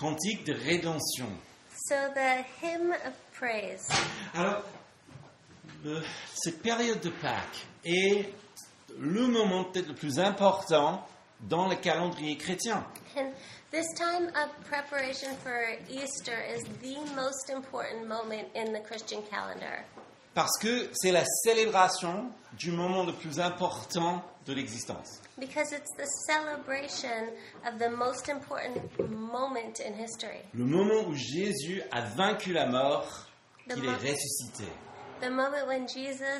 cantique de rédemption. So the hymn of praise. Alors, cette période de Pâques est le moment peut-être le plus important dans le calendrier chrétien. And this time of preparation for Easter is the most important moment in the Christian calendar. Parce que c'est la célébration du moment le plus important de l'existence. Because it's the celebration of the most important moment in history. Le moment où Jésus a vaincu la mort, qu'il est ressuscité. The moment when Jesus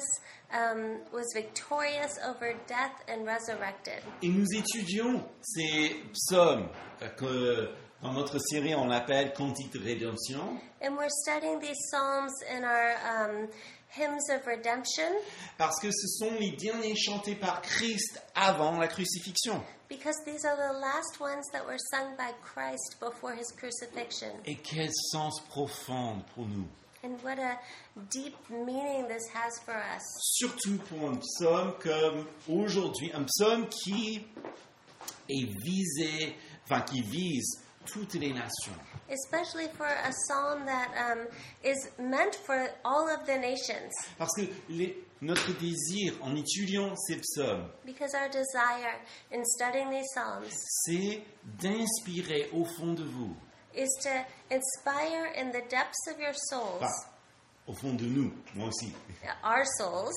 was victorious over death and resurrected. Et nous étudions ces psaumes que dans notre série on appelle Cantique de rédemption. And we're studying these psalms in our hymns of redemption. Parce que ce sont les derniers chantés par Christ avant la crucifixion. Because these are the last ones that were sung by Christ before his crucifixion. Et quel sens profond pour nous. And what a deep meaning this has for us. Surtout pour un psaume comme aujourd'hui, un psaume qui est visé, qui vise toutes les nations. Especially for a psalm that is meant for all of the nations. Parce que notre désir en étudiant ces psaumes, Because our desire in studying these psalms c'est d'inspirer au fond de vous, is to inspire in the depths of your souls, au fond de nous, moi aussi, our souls,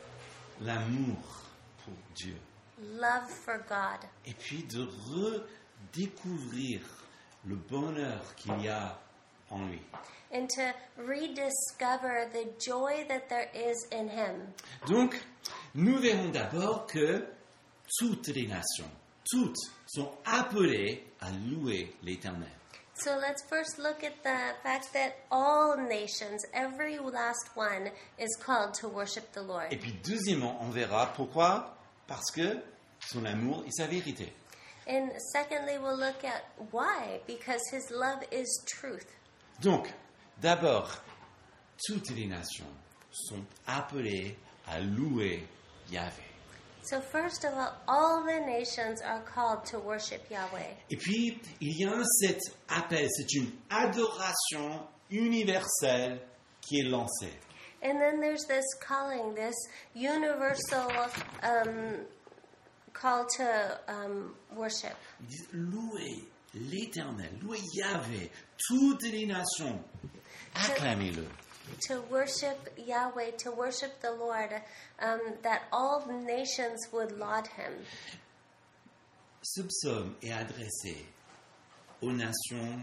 l'amour pour Dieu. love for God. Et puis de redécouvrir le bonheur qu'il y a en lui. And to rediscover the joy that there is in him. Donc, nous verrons d'abord que toutes les nations, toutes sont appelées à louer l'Éternel. So let's first look at the fact that all nations, every last one, is called to worship the Lord. Et puis deuxièmement, on verra pourquoi. Parce que son amour et sa vérité. And secondly, we'll look at why. Because his love is truth. Donc, d'abord, toutes les nations sont appelées à louer Yahvé. So first of all the nations are called to worship Yahweh. Et puis, il y a cet appel, c'est une adoration universelle qui est lancée. And then there's this calling, this universal call to worship. Ils disent louez l'Éternel, louez Yahvé, toutes les nations, acclamez-le. To worship Yahweh, to worship the Lord, that all nations would laud him. Ce psaume est adressé aux nations,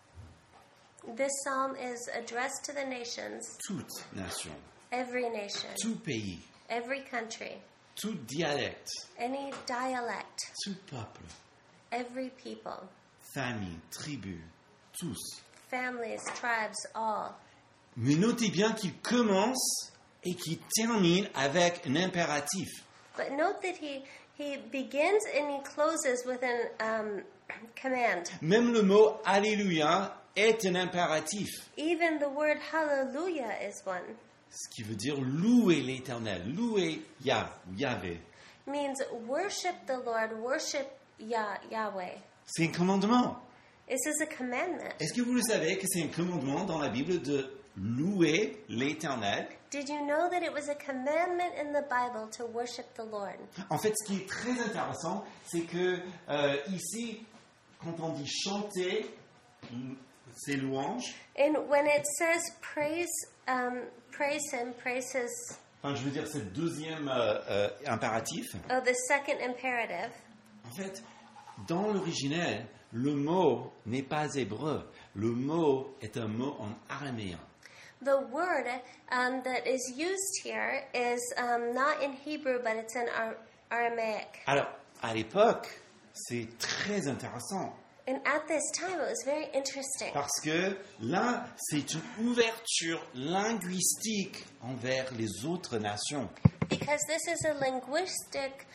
This psalm is addressed to the nations, toutes nations, every nation, tout pays, every country, tout dialecte, any dialect, tout peuple, every people, famille, tribu, tous. families, tribes, all. Mais notez bien qu'il commence et qu'il termine avec un impératif. But note that he begins and he closes with an command. Même le mot Alléluia est un impératif. Even the word hallelujah is one. Ce qui veut dire louer l'Éternel, louer Yahvé. Means worship the Lord, worship Yahweh. C'est un commandement. This is a commandment. Est-ce que vous le savez que c'est un commandement dans la Bible de louer l'Éternel? Did you know that it was a commandment in the Bible to worship the Lord? En fait, ce qui est très intéressant, c'est que ici, quand on dit chanter ses louanges, And when it says praise him, praise his, je veux dire, c'est le deuxième impératif. the second imperative. En fait, dans l'originel, le mot n'est pas hébreu. Le mot est un mot en araméen. The word that is used here is not in Hebrew, but it's in Aramaic. Alors, à l'époque, c'est très intéressant. And at this time, it was very interesting. Parce que là, c'est une ouverture linguistique envers les autres nations. Because this is a linguistic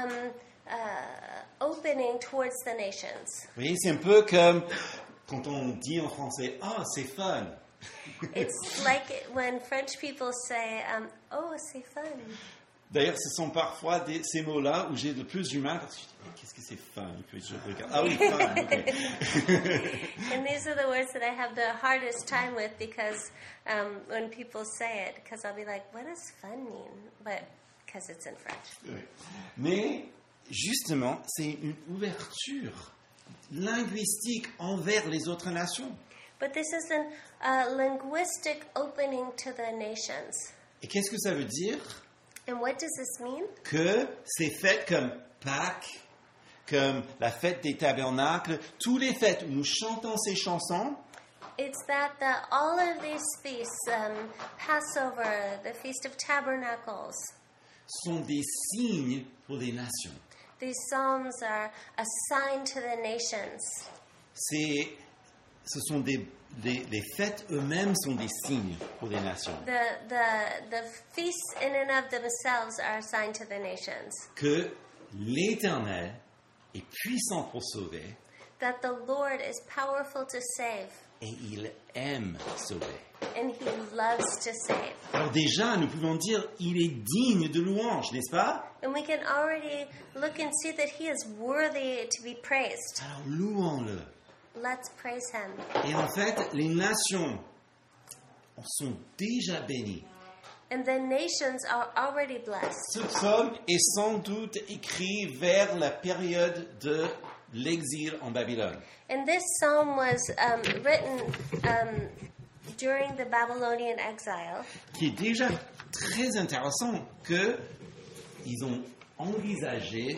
opening towards the nations. Vous voyez, c'est un peu comme quand on dit en français « Ah, c'est fun ». It's like when French people say, oh, c'est fun. D'ailleurs, ce sont parfois ces mots-là où j'ai le plus du mal parce que je dis, mais qu'est-ce que c'est fun? Et puis je regarde. Ah oui, fun, ok. And these are the words that I have the hardest time with because when people say it, because I'll be like, what does fun mean? But because it's in French. Oui. Mais justement, c'est une ouverture linguistique envers les autres nations. But this is a linguistic opening to the nations. Et qu'est-ce que ça veut dire? And what does this mean? Que ces fêtes comme Pâques, comme la fête des tabernacles, tous les fêtes où nous chantons ces chansons, It's that all of these feasts, Passover, the Feast of Tabernacles, sont des signes pour les nations. these psalms are a sign to the nations. Ce sont les fêtes eux-mêmes sont des signes pour les nations. The feasts in and of themselves are a sign to the nations. Que l'Éternel est puissant pour sauver That the Lord is powerful to save, et il aime sauver. and He loves to save. Alors déjà, nous pouvons dire, il est digne de louange, n'est-ce pas? And we can already look and see that He is worthy to be praised. Alors louons-le. Let's praise Him. Et en fait, les nations sont déjà bénies. And the nations are already blessed. Ce psaume est sans doute écrit vers la période de l'exil en Babylone. And this psalm was written during the Babylonian exile. Qui est déjà très intéressant qu'ils ont envisagé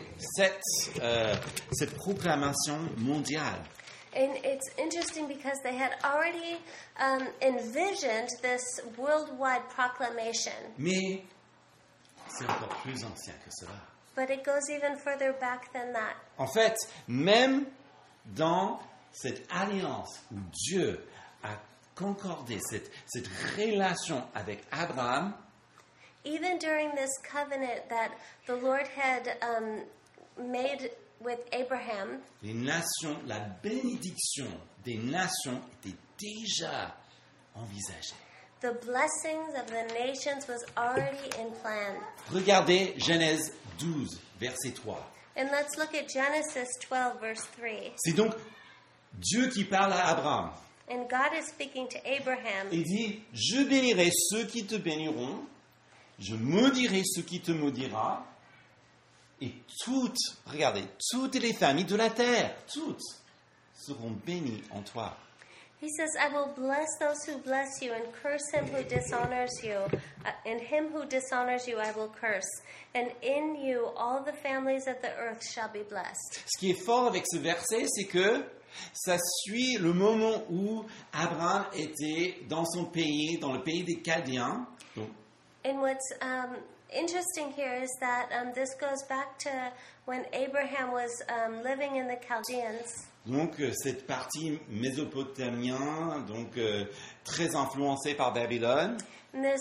cette proclamation mondiale. And it's interesting because they had already envisioned this worldwide proclamation. Mais c'est encore plus ancien que cela. But it goes even further back than that. En fait, même dans cette alliance où Dieu a concordé cette relation avec Abraham, Even during this covenant that the Lord had made with Abraham, les nations, la bénédiction des nations était déjà envisagée. the blessings of the nations was already in plan. Regardez Genèse 12, verset 3. And let's look at Genesis 12, verse 3. C'est donc Dieu qui parle à Abraham. And God is speaking to Abraham. Il dit, je bénirai ceux qui te béniront, je maudirai ceux qui te maudira, et regardez, toutes les familles de la terre, toutes seront bénies en toi. He says, I will bless those who bless you and curse him who dishonors you. And him who dishonors you I will curse. And in you all the families of the earth shall be blessed. Ce qui est fort avec ce verset, c'est que ça suit le moment où Abraham était dans son pays, dans le pays des Chaldéens. Donc, And what's interesting here is that this goes back to when Abraham was living in the Chaldeans. Donc cette partie mésopotamienne, donc très influencée par Babylone. And this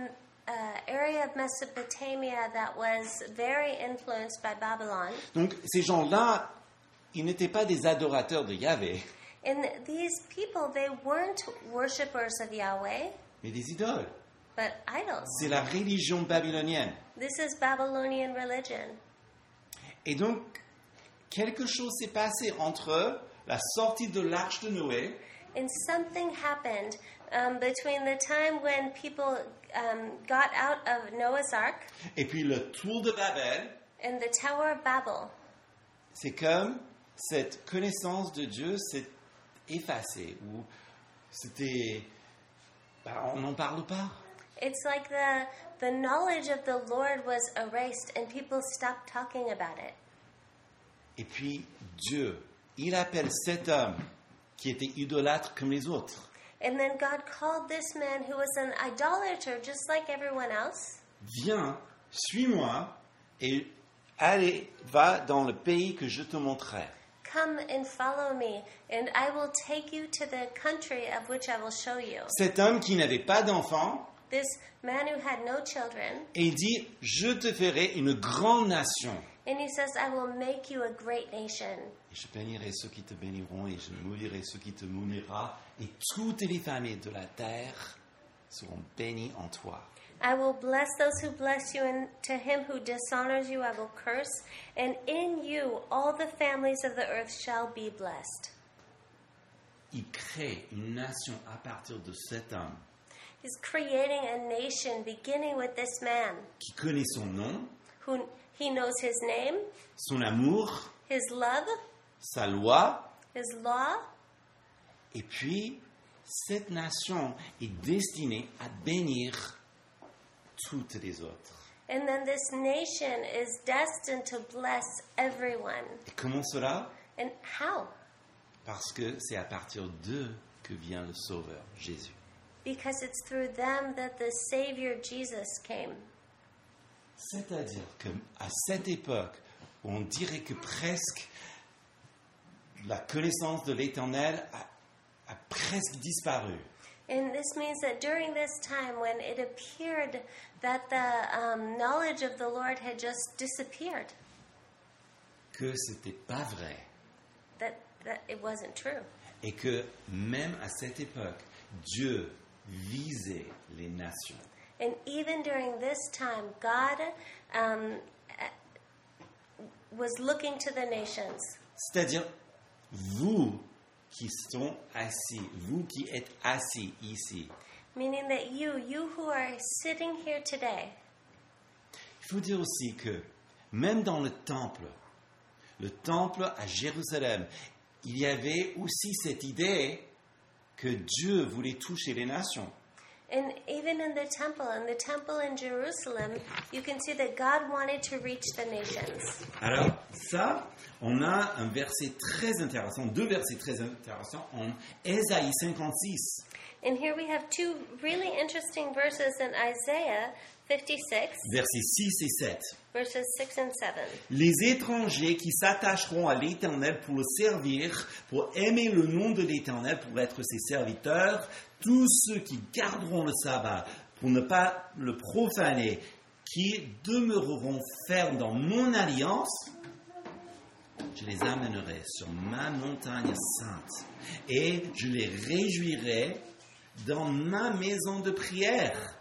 area of Mesopotamia that was very influenced by Babylon. Donc ces gens-là, ils n'étaient pas des adorateurs de Yahvé, And these people, they weren't worshippers of Yahweh, mais des idoles. but idols. C'est la religion babylonienne. This is Babylonian religion. Et donc, quelque chose s'est passé entre la sortie de l'arche de Noé And something happened between the time when people got out of Noah's Ark et puis le tour de Babel. and the Tower of Babel. C'est comme cette connaissance de Dieu s'est effacée, ou on n'en parle pas. It's like the knowledge of the Lord was erased and people stopped talking about it. Et puis Dieu, il appelle cet homme qui était idolâtre comme les autres. And then God called this man who was an idolater just like everyone else. Viens, suis-moi et allez, va dans le pays que je te montrerai. Come and follow me, and I will take you to the country of which I will show you. Cet homme qui n'avait pas d'enfant, This man who had no children, et il dit, je te ferai une grande nation. and he says, I will make you a great nation. Et je bénirai ceux qui te béniront, et je maudirai ceux qui te maudira, et toutes les familles de la terre seront bénies en toi. I will bless those who bless you, and to him who dishonors you I will curse. And in you all the families of the earth shall be blessed. Il crée une nation à partir de cet homme He's creating a nation beginning with this man qui connaît son nom, who he knows his name, son amour, his love, sa loi. his law. Et puis, cette nation est destinée à bénir toutes les autres. And then this nation is destined to bless everyone. Et comment cela? And how? Parce que c'est à partir d'eux que vient le Sauveur, Jésus. Because it's through them that the Savior Jesus came. C'est-à-dire qu'à cette époque, on dirait que presque la connaissance de l'Éternel a presque disparu. And this means that during this time when it appeared that the knowledge of the Lord had just disappeared, Que c'était pas vrai. that it wasn't true. Et que même à cette époque, Dieu visait les nations. And even during this time, God was looking to the nations. C'est-à-dire, vous qui sont assis, vous qui êtes assis ici, Meaning that you who are sitting here today, il faut dire aussi que même dans le temple à Jérusalem, il y avait aussi cette idée que Dieu voulait toucher les nations. and even in the temple in Jerusalem, you can see that God wanted to reach the nations. Alors ça, on a un verset très intéressant, deux versets très intéressants en Ésaïe 56. And here we have two really interesting verses in Isaiah 56, Versets 6 et 7. verses 6 and 7. Les étrangers qui s'attacheront à l'Éternel pour le servir, pour aimer le nom de l'Éternel, pour être ses serviteurs, tous ceux qui garderont le sabbat pour ne pas le profaner, qui demeureront fermes dans mon alliance, je les amènerai sur ma montagne sainte et je les réjouirai dans ma maison de prière.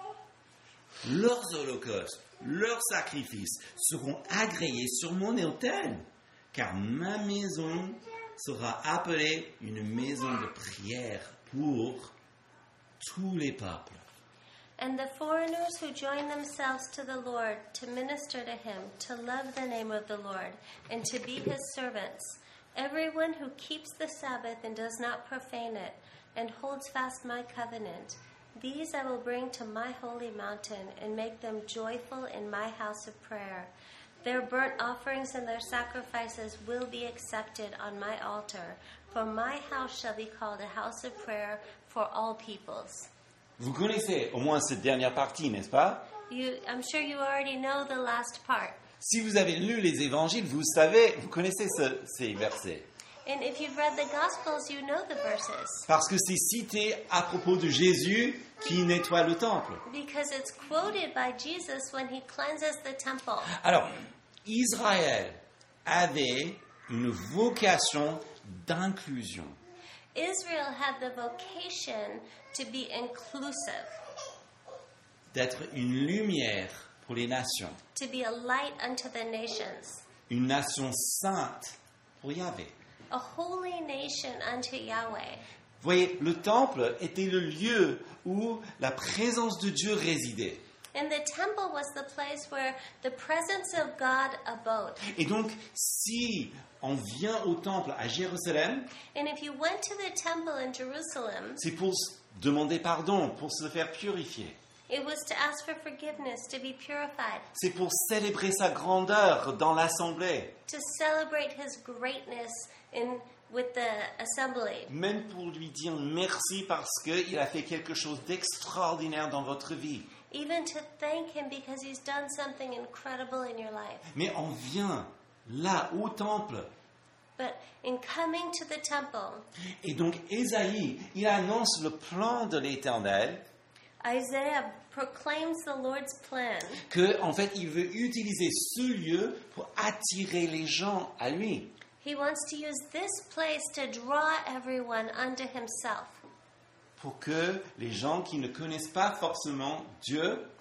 Leurs holocaustes, leurs sacrifices seront agréés sur mon autel, car ma maison sera appelée une maison de prière pour tous les peuples. And the foreigners who join themselves to the Lord to minister to him, to love the name of the Lord, and to be his servants, everyone who keeps the Sabbath and does not profane it, and holds fast my covenant, these I will bring to my holy mountain and make them joyful in my house of prayer. Their burnt offerings and their sacrifices will be accepted on my altar, for my house shall be called a house of prayer for all peoples. Vous connaissez au moins cette dernière partie, n'est-ce pas? I'm sure you already know the last part. Si vous avez lu les évangiles, vous savez, vous connaissez ces versets. And if you've read the Gospels, you know the verses. Parce que c'est cité à propos de Jésus qui nettoie le temple. Because it's quoted by Jesus when he cleanses the temple. Alors, Israël avait une vocation d'inclusion. Israel had the vocation to be inclusive, D'être une lumière pour les nations. to be a light unto the nations, Une nation sainte pour Yahvé. a holy nation unto Yahweh. Vous voyez, le temple était le lieu où la présence de Dieu résidait. And the temple was the place where the presence of God abode. Et donc, si on vient au temple à Jérusalem, And if you went to the temple in Jerusalem, c'est pour demander pardon, pour se faire purifier. it was to ask for forgiveness, to be purified, C'est pour célébrer sa grandeur dans l'assemblée. to celebrate his greatness with the assembly, Même pour lui dire merci parce qu'il a fait quelque chose d'extraordinaire dans votre vie. even to thank him because he's done something incredible in your life. Mais on vient là, au temple. But in coming to the temple, Et donc, Ésaïe, il annonce le plan de l'Éternel, Isaiah proclaims the Lord's plan, que, en fait, il veut utiliser ce lieu pour attirer les gens à lui. he wants to use this place to draw everyone unto himself, Pour que les gens qui ne connaissent pas forcément Dieu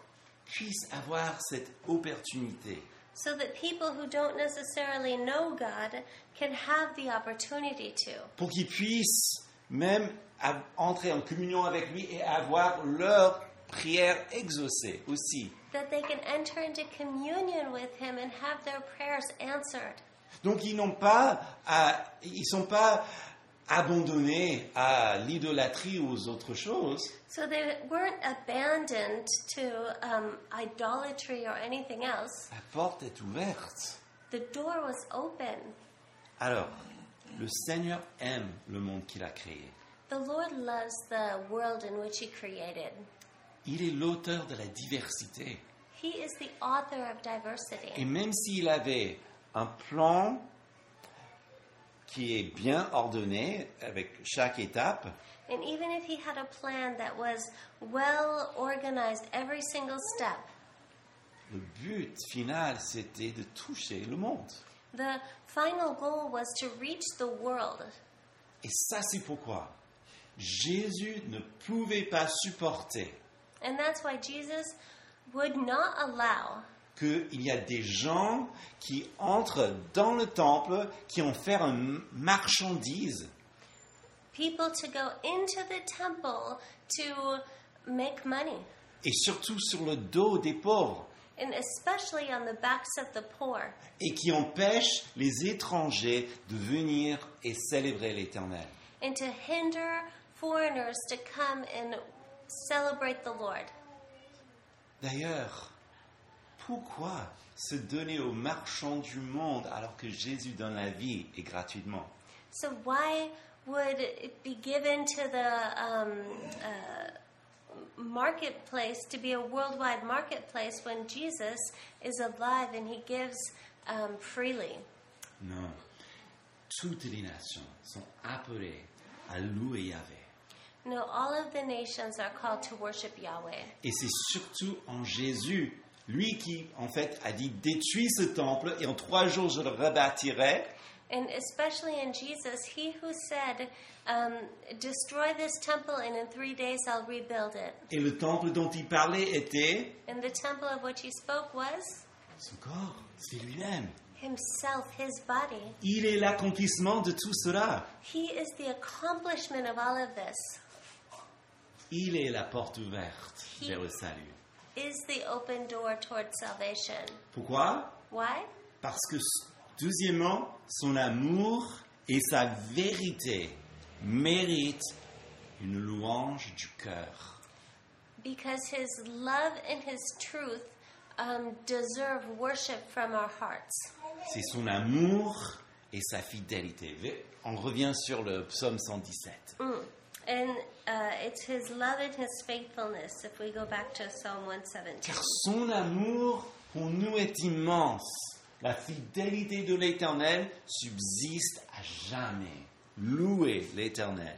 puissent avoir cette opportunité. so that people who don't necessarily know God can have the opportunity to. Pour qu'ils puissent même entrer en communion avec lui et avoir leur prière exaucée aussi. That they can enter into communion with Him and have their prayers answered. Donc ils sont pas abandonnés à l'idolâtrie ou aux autres choses. So they weren't abandoned to idolatry or anything else. La porte est ouverte. The door was open. Alors, le Seigneur aime le monde qu'il a créé. The Lord loves the world in which He created. Il est l'auteur de la diversité. He is the author of diversity. Et même s'il avait un plan qui est bien ordonné avec chaque étape, And even if He had a plan that was well organized every single step, le but final, c'était de toucher le monde. the final goal was to reach the world. Et ça, c'est pourquoi Jésus ne pouvait pas supporter And that's why Jesus would not allow qu'il y a des gens qui entrent dans le temple, qui ont fait une marchandise, people to go into the temple to make money, et surtout sur le dos des pauvres, and especially on the backs of the poor, et qui empêchent les étrangers de venir et célébrer l'Éternel. and to hinder foreigners to come and celebrate the Lord. D'ailleurs, pourquoi se donner aux marchands du monde alors que Jésus donne la vie et gratuitement? So why would it be given to the marketplace to be a worldwide marketplace when Jesus is alive and He gives freely? Non. Toutes les nations sont appelées à louer Yahvé. No, all of the nations are called to worship Yahweh. Et c'est surtout en Jésus, lui qui, en fait, a dit « Détruis ce temple et en 3 jours je le rebâtirai ». And especially in Jesus, He who said, destroy this temple and in 3 days I'll rebuild it. Et le temple dont il parlait était And the temple of which He spoke was son corps, c'est lui-même. Himself, His body. Il est l'accomplissement de tout cela. He is the accomplishment of all of this. Il est la porte ouverte vers le salut. Is the open door towards salvation. Pourquoi? Why? Parce que, deuxièmement, son amour et sa vérité méritent une louange du cœur. Because His love and His truth deserve worship from our hearts. C'est son amour et sa fidélité. On revient sur le psaume 117. And it's His love and His faithfulness, if we go back to Psalm 117. Car son amour pour nous est immense. La fidélité de l'Éternel subsiste à jamais. Louez l'Éternel.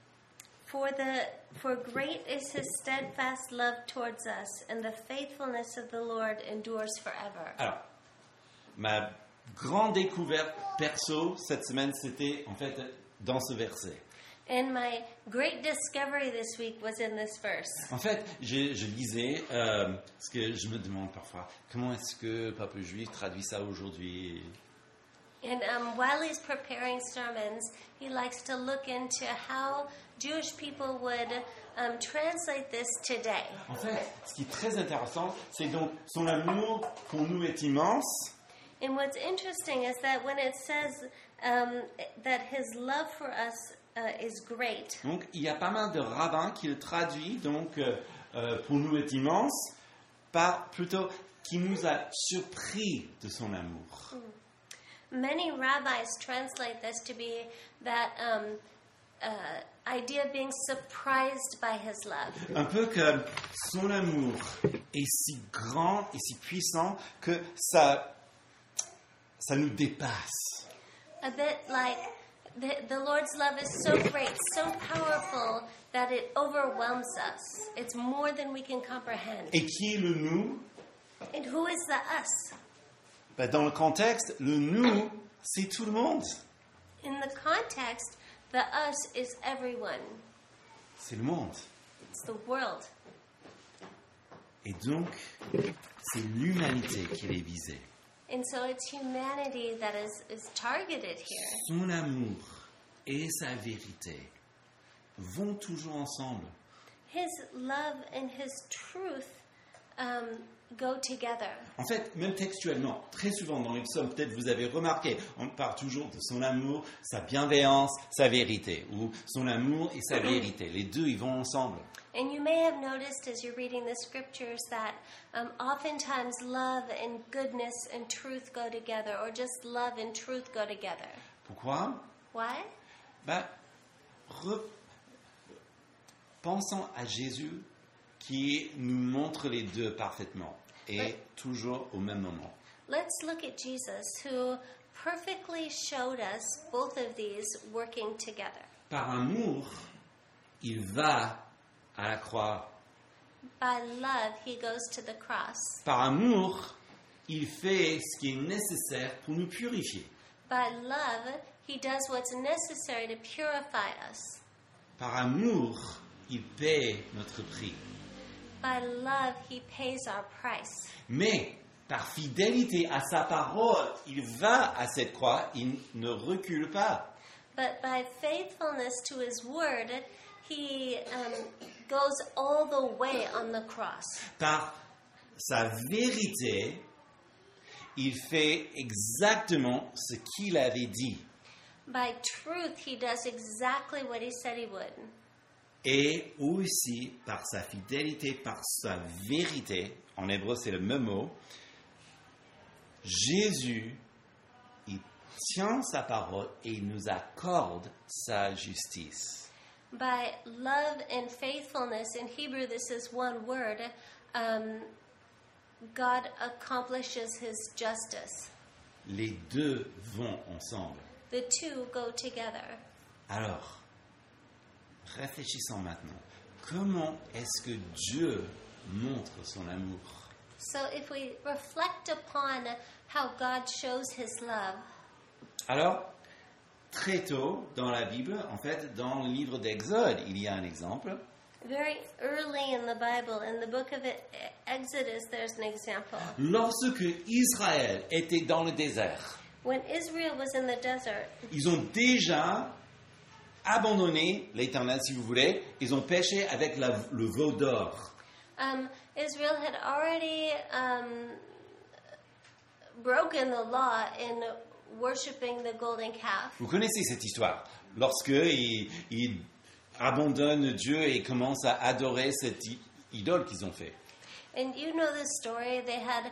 For great is His steadfast love towards us, and the faithfulness of the Lord endures forever. Alors, ma grande découverte perso cette semaine, c'était en fait dans ce verset. And my great discovery this week was in this verse. En fait, je lisais, parce que je me demande parfois, comment est-ce que le peuple juif traduit ça aujourd'hui? And while he's preparing sermons, he likes to look into how Jewish people would translate this today. En fait, ce qui est très intéressant, c'est donc son amour pour nous est immense. And what's interesting is that when it says that His love for us is great, Donc, il y a pas mal de rabbins qui le traduisent, donc, pour nous est immense, par plutôt qui nous a surpris de son amour. many rabbis translate this to be that idea of being surprised by His love. Un peu comme son amour est si grand et si puissant que ça nous dépasse. A bit like the Lord's love is so great, so powerful, that it overwhelms us. It's more than we can comprehend. Et qui est le nous? And who is the us? Ben, dans le contexte, le nous, c'est tout le monde. In the context, the us is everyone. C'est le monde. It's the world. Et donc, c'est l'humanité qui est visée. And so it's humanity that is targeted here. Son amour et sa vérité vont toujours ensemble. His love and his truth go together. En fait, même textuellement, très souvent dans les psaumes, peut-être vous avez remarqué, on parle toujours de son amour, sa bienveillance, sa vérité, ou son amour et sa vérité. Les deux, ils vont ensemble. And you may have noticed as you're reading the scriptures that oftentimes love and goodness and truth go together, or just love and truth go together. Pourquoi? Why? Pensons à Jésus qui nous montre les deux parfaitement et toujours au même moment. Let's look at Jesus, who perfectly showed us both of these working together. Par amour, il va à la croix. By love, he goes to the cross. Par amour, il fait ce qui est nécessaire pour nous purifier. By love, he does what's necessary to purify us. Par amour, il paie notre prix. By love, he pays our price. Mais par fidélité à sa parole, il va à cette croix, il ne recule pas. But by faithfulness to his word, he goes all the way on the cross. Par sa vérité, il fait exactement ce qu'il avait dit. By truth, he does exactly what he said he would. Et aussi par sa fidélité, par sa vérité, en hébreu c'est le même mot, Jésus, il tient sa parole et il nous accorde sa justice. By love and faithfulness, in Hebrew this is one word, God accomplishes his justice. Les deux vont ensemble. The two go together. Alors, réfléchissons maintenant. Comment est-ce que Dieu montre son amour? So if we reflect upon how God shows his love, Alors, très tôt dans la Bible, en fait, dans le livre d'Exode, il y a un exemple. very early in the Bible, in the book of Exodus, there's an example. Lorsque Israël était dans le désert, When Israel was in the desert, ils ont déjà abandonné l'Éternel, si vous voulez. Ils ont péché avec le veau d'or. Israel had already broken the law in worshiping the golden calf. Vous connaissez cette histoire. Lorsque ils abandonnent Dieu et commencent à adorer cette idole qu'ils ont fait. And you know the story. They had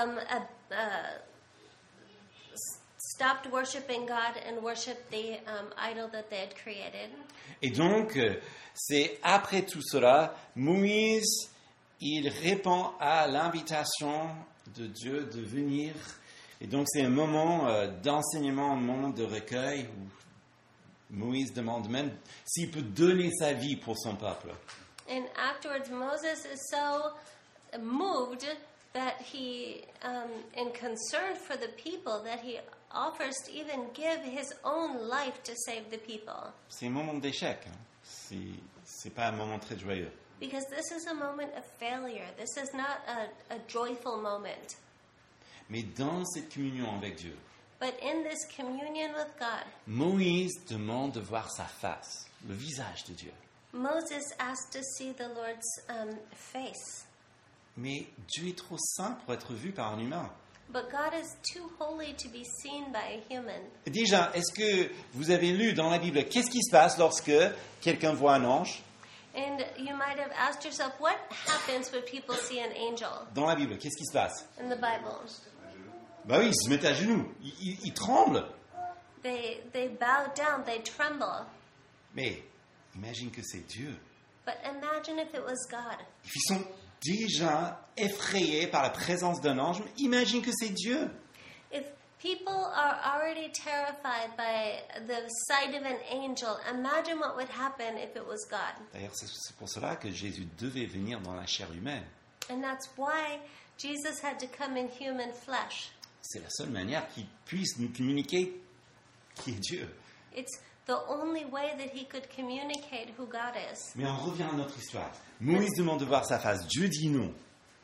stopped worshiping God and worshiped the idol that they had created. Et donc, c'est après tout cela, Moïse, il répond à l'invitation de Dieu de venir. Et donc, c'est un moment d'enseignement, un moment de recueil où Moïse demande même s'il peut donner sa vie pour son peuple. And afterwards, Moses is so moved that he, in concern for the people, that he offers to even give his own life to save the people. C'est un moment d'échec. Hein. C'est pas un moment très joyeux. Because this is a moment of failure. This is not a joyful moment. Mais dans cette communion avec Dieu, But in this communion with God, Moïse demande de voir sa face, le visage de Dieu. Moses asked to see the Lord's face. Mais Dieu est trop saint pour être vu par un humain. But God is too holy to be seen by a human. Déjà, est-ce que vous avez lu dans la Bible, qu'est-ce qui se passe lorsque quelqu'un voit un ange? And you might have asked yourself, what happens when people see an angel Dans la Bible, qu'est-ce qui se passe? in the Bible? Bah oui, ils se mettent à genoux, ils tremblent. They bow down, they tremble. Mais imagine que c'est Dieu. But imagine if it was God. Ils sont déjà effrayés par la présence d'un ange. Imagine que c'est Dieu. If people are already terrified by the sight of an angel, imagine what would happen if it was God. D'ailleurs, c'est pour cela que Jésus devait venir dans la chair humaine. And that's why Jesus had to come in human flesh. C'est la seule manière qu'il puisse nous communiquer qui est Dieu. It's the only way that he could communicate who God is. Mais on revient à notre histoire. Moïse demande de voir sa face. Dieu dit non.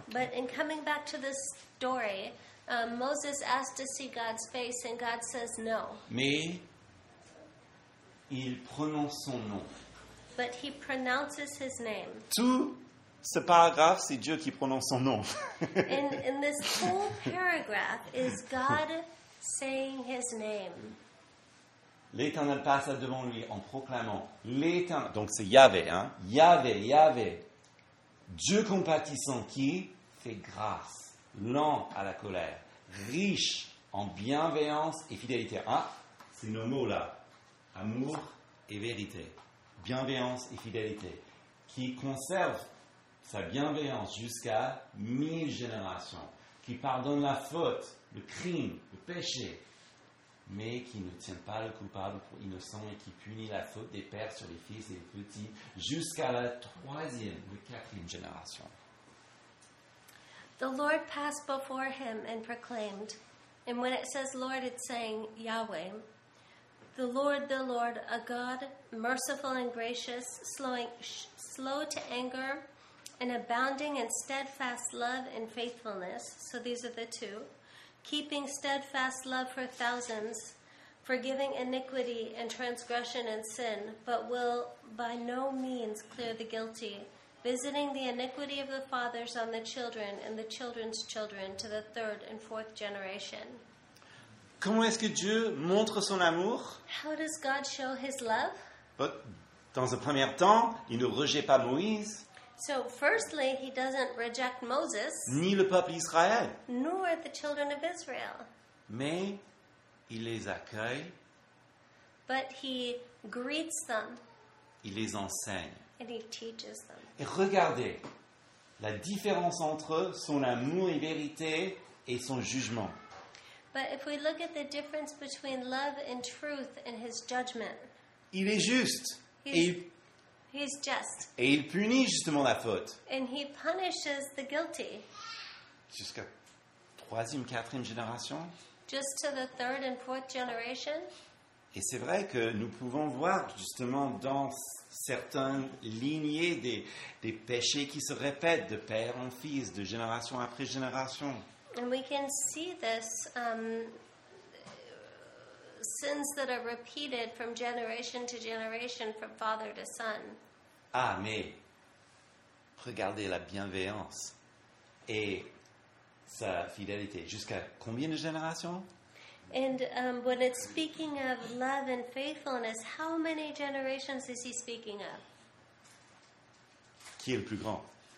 But in coming back to this story, Moses asked to see God's face, and God says no. Mais il prononce son nom. But he pronounces his name. Tout ce paragraphe, c'est Dieu qui prononce son nom. In this whole paragraph is God saying his name. L'Éternel passa devant lui en proclamant l'Éternel. Donc c'est Yahvé, hein? Yahvé. Dieu compatissant qui fait grâce, lent à la colère, riche en bienveillance et fidélité. Ah, c'est nos mots là. Amour et vérité. Bienveillance et fidélité. Qui conserve sa bienveillance jusqu'à 1000 générations. Qui pardonne la faute, le crime, le péché. Mais qui ne tient pas le coupable pour innocent et qui punit la faute des pères sur les fils et les petits jusqu'à la 3e, la 4e génération. The Lord passed before him and proclaimed, and when it says Lord, it's saying Yahweh. The Lord, a God, merciful and gracious, slow to anger, and abounding in steadfast love and faithfulness. So these are the two. Keeping steadfast love for thousands, forgiving iniquity and transgression and sin, but will by no means clear the guilty, visiting the iniquity of the fathers on the children and the children's children to the 3rd and 4th generation. Comment est-ce que Dieu montre son amour? How does God show his love? Dans un premier temps, il ne rejette pas Moïse, So firstly, he doesn't reject Moses, ni le peuple d'Israël, nor the children of Israel, mais il les accueille, but he greets them il les enseigne. and he teaches them. Et regardez la différence entre son amour et vérité et son jugement. But if we look at the difference between love and truth and his judgment, Il est juste he's just, et il punit justement la faute. and he punishes the guilty Jusqu'à 3e, 4e génération. just to the 3rd and 4th generation. Et c'est vrai que nous pouvons voir justement dans certaines lignées des péchés qui se répètent de père en fils, de génération après génération. And we can see this sins that are repeated from generation to generation, from father to son. Ah, mais regardez la bienveillance et sa fidélité. Jusqu'à combien de générations? And when it's speaking of love and faithfulness, how many generations is he speaking of? Qui est le plus grand?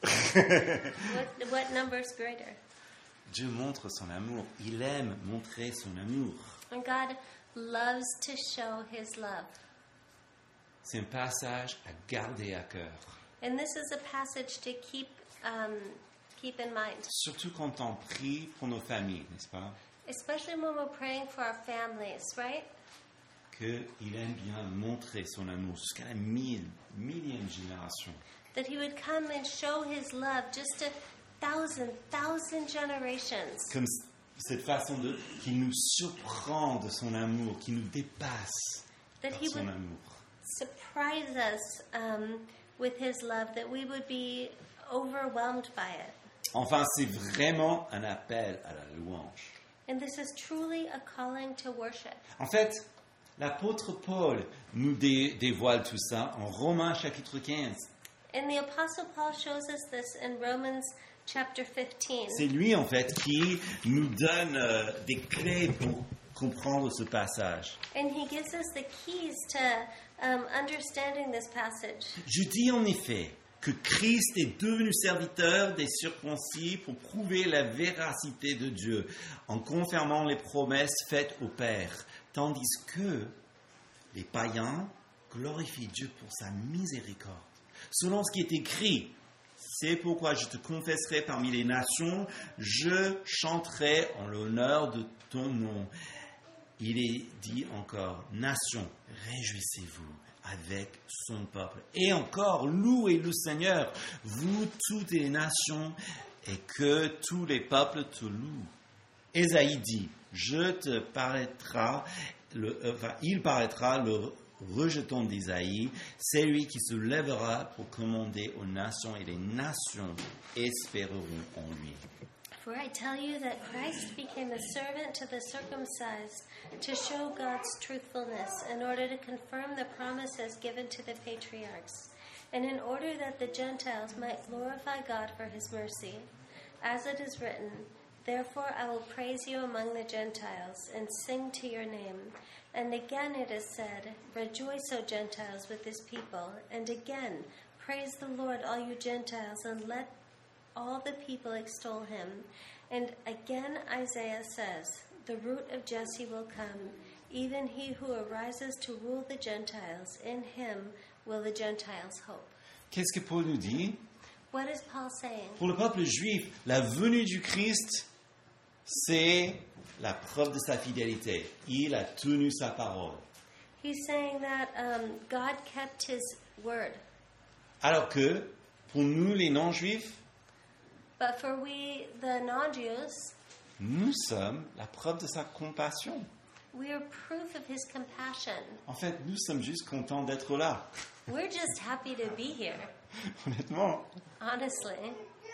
What number is greater? Dieu montre son amour. Il aime montrer son amour. And God loves to show his love. C'est un passage à garder à cœur. And this is a passage to keep in mind. Surtout quand on prie pour nos familles, n'est-ce pas? Especially when we're praying for our families, right? Qu'il aime bien montrer son amour jusqu'à la millième génération. That he would come and show his love just to thousand generations. Comme cette façon qu'il nous surprend de son amour, qui nous dépasse That par he son would amour. surprise us with his love, that we would be overwhelmed by it. Enfin, c'est vraiment un appel à la louange. And this is truly a calling to worship. En fait, l'apôtre Paul nous dévoile tout ça en Romains chapitre 15. And the Apostle Paul shows us this in Romans chapter 15. C'est lui, en fait, qui nous donne des clés pour comprendre ce passage. And he gives us the keys to understanding this passage. Je dis en effet que Christ est devenu serviteur des circoncis pour prouver la véracité de Dieu, en confirmant les promesses faites au Père, tandis que les païens glorifient Dieu pour sa miséricorde. Selon ce qui est écrit, c'est pourquoi je te confesserai parmi les nations, je chanterai en l'honneur de ton nom. Il est dit encore, nations, réjouissez-vous avec son peuple. Et encore, louez le Seigneur, vous toutes les nations, et que tous les peuples te louent. Ésaïe dit, il paraîtra rejetons d'Isaïe, c'est lui qui se lèvera pour commander aux nations et les nations espéreront en lui. For I tell you that Christ became a servant to the circumcised to show God's truthfulness in order to confirm the promises given to the patriarchs, and in order that the Gentiles might glorify God for his mercy. As it is written, therefore I will praise you among the Gentiles and sing to your name. And again it is said, rejoice, O Gentiles, with his people. And again, praise the Lord, all you Gentiles, and let all the people extol him. And again Isaiah says, the root of Jesse will come, even he who arises to rule the Gentiles. In him will the Gentiles hope. Qu'est-ce que Paul nous dit? What is Paul saying? Pour le peuple juif, la venue du Christ, c'est la preuve de sa fidélité. Il a tenu sa parole. He's saying that God kept his word. Alors que, pour nous les non-juifs, But for we, the non-Jews, nous sommes la preuve de sa compassion. we are proof of his compassion. En fait, nous sommes juste contents d'être là. We're just happy to be here, Honnêtement, honestly.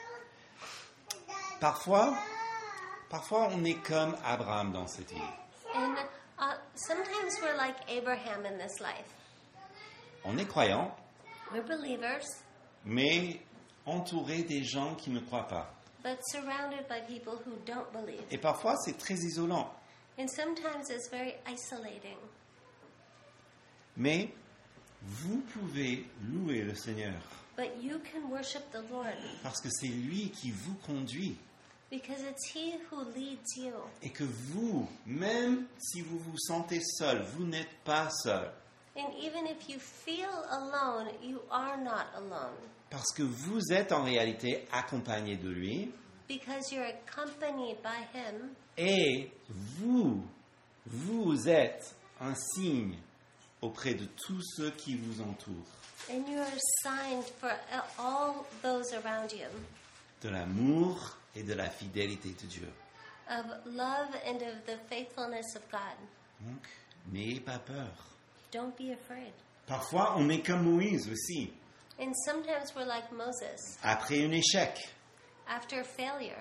parfois, on est comme Abraham dans cette vie. And sometimes we're like Abraham in this life. On est croyant, We're believers, mais entouré des gens qui ne croient pas. but surrounded by people who don't believe. Et parfois, c'est très isolant. And sometimes it's very isolating. Mais vous pouvez louer le Seigneur But you can worship the Lord parce que c'est lui qui vous conduit. because it's he who leads you. Et que vous, même si vous vous sentez seul, vous n'êtes pas seul. And even if you feel alone, you are not alone. Parce que vous êtes en réalité accompagné de lui. Because you're accompanied by him, Et vous êtes un signe auprès de tous ceux qui vous entourent. and you are signed for all those around you De l'amour et de la fidélité de Dieu. of love and of the faithfulness of God. Donc, n'ayez pas peur. Don't be afraid. Parfois, on est comme Moïse aussi. And sometimes we're like Moses Après un échec. after failure.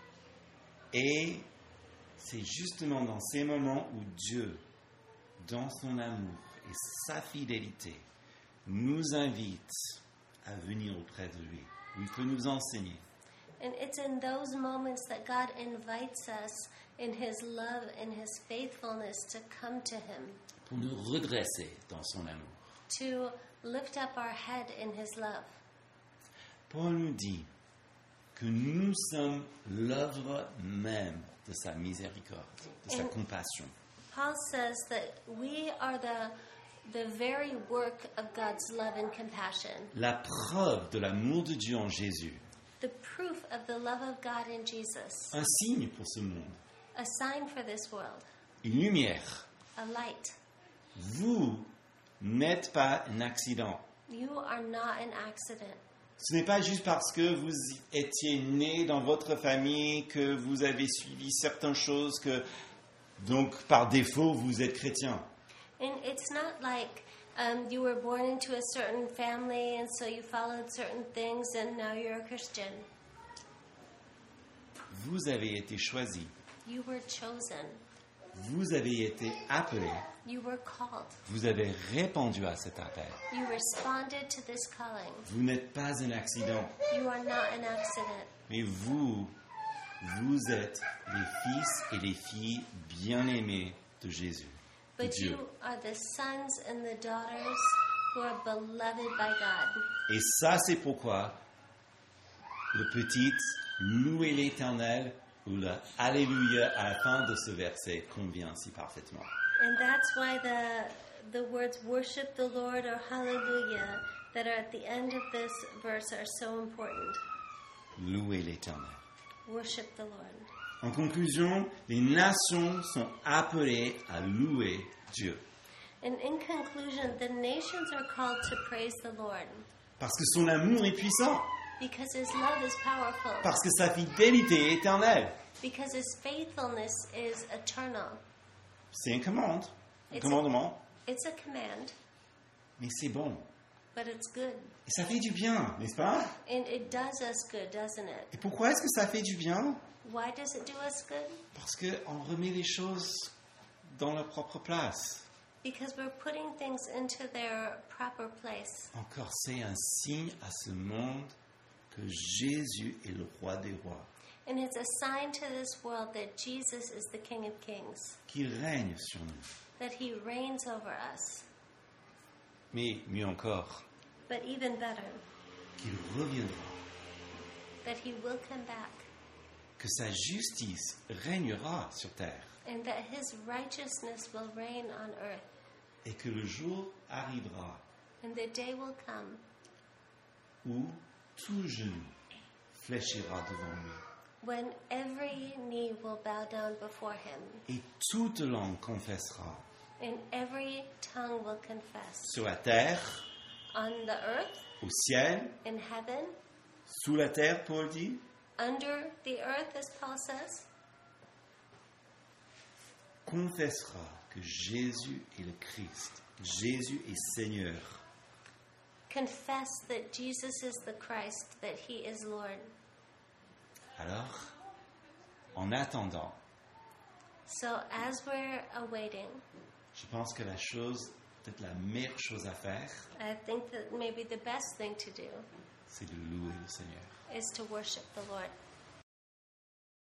Et c'est justement dans ces moments où Dieu, dans son amour et sa fidélité, nous invite à venir auprès de lui, où il peut nous enseigner. And it's in those moments that God invites us in his love and his faithfulness to come to him, Pour nous redresser dans son amour. to lift up our head in his love. Paul nous dit que nous sommes l'œuvre même de sa miséricorde, de sa compassion. Paul says that we are the very work of God's love and compassion, La preuve de l'amour de Dieu en Jésus. the proof of the love of God in Jesus, Un signe pour ce monde. a sign for this world, Une lumière. a light. Vous n'êtes pas un accident. You are not an accident. Ce n'est pas juste parce que vous étiez né dans votre famille, que vous avez suivi certaines choses, que donc par défaut vous êtes chrétien. And it's not like you were born into a certain family and so you followed certain things and now you're a Christian. Vous avez été choisi. You were chosen. Vous avez été appelé. You were called. Vous avez répondu à cet appel. You responded to this calling. Vous n'êtes pas un accident, You are not an accident. mais vous êtes les fils et les filles bien-aimés de Jésus, de But Dieu. you are the sons and the daughters who are beloved by God. Et ça, c'est pourquoi le petit « Louez l'Éternel » ou le « Alléluia » à la fin de ce verset convient si parfaitement. And that's why the words worship the Lord or hallelujah that are at the end of this verse are so important. Louez l'Éternel. Worship the Lord. En conclusion, les nations sont appelées à louer Dieu. And in conclusion, the nations are called to praise the Lord Parce que son amour est puissant. because his love is powerful, Parce que sa fidélité est éternelle. because his faithfulness is eternal. C'est un It's a- commandement. It's a command. mais c'est bon. but it's good. Et ça fait du bien, n'est-ce pas? And it does us good, doesn't it? Et pourquoi est-ce que ça fait du bien? Why does it do us good? Parce qu'on remet les choses dans leur propre place. Because we're putting things into their proper place. Encore, c'est un signe à ce monde que Jésus est le roi des rois, And it's a sign to this world that Jesus is the King of Kings, qu'il règne sur nous. that he reigns over us. Mais mieux encore, But even better, qu'il reviendra, that he will come back, que sa justice régnera sur terre and that his righteousness will reign on earth. et que le jour arrivera And the day will come où tout genou fléchira devant lui when every knee will bow down before him, et toute langue confessera and every tongue will confess. sur la terre, On the earth, au ciel, in heaven, sous la terre, Paul dit, under the earth, as Paul says, confessera que Jésus est le Christ, Jésus est Seigneur. confess that Jesus is the Christ, that he is Lord. Alors, en attendant, So as we're awaiting, je pense que la chose, peut-être la meilleure chose à faire, I think that maybe the best thing to do c'est de louer le Seigneur. is to worship the Lord.